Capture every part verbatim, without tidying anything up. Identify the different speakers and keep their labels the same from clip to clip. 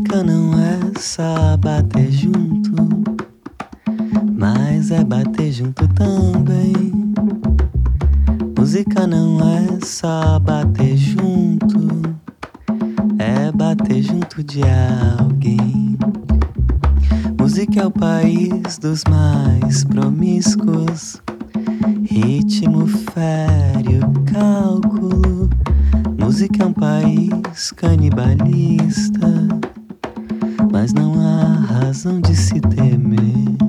Speaker 1: Música não é só bater junto, mas é bater junto também. Música não é só bater junto, é bater junto de alguém. Música é o país dos mais promíscuos, ritmo fere o cálculo. Música é um país canibalista, mas não há razão de se temer.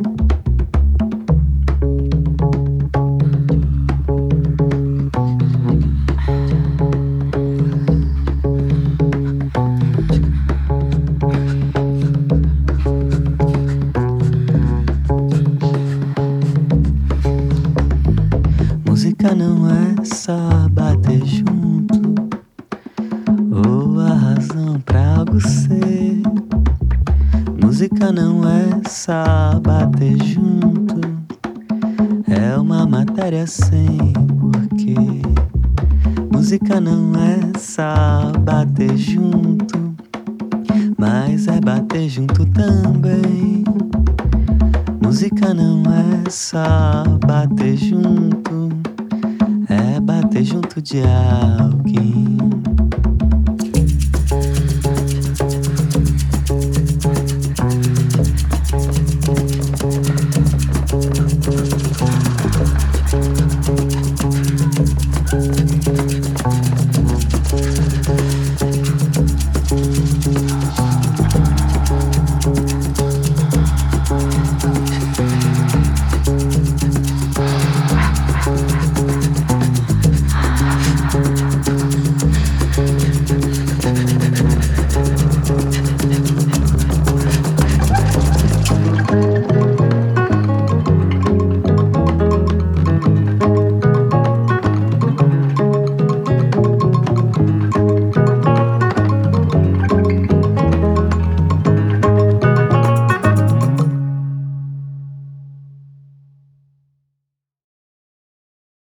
Speaker 1: Música não é só bater junto, ou a razão pra algo ser. Música não é só bater junto, é uma matéria sem porquê. Música não é só bater junto, mas é bater junto também. Música não é só bater junto, é bater junto de alguém.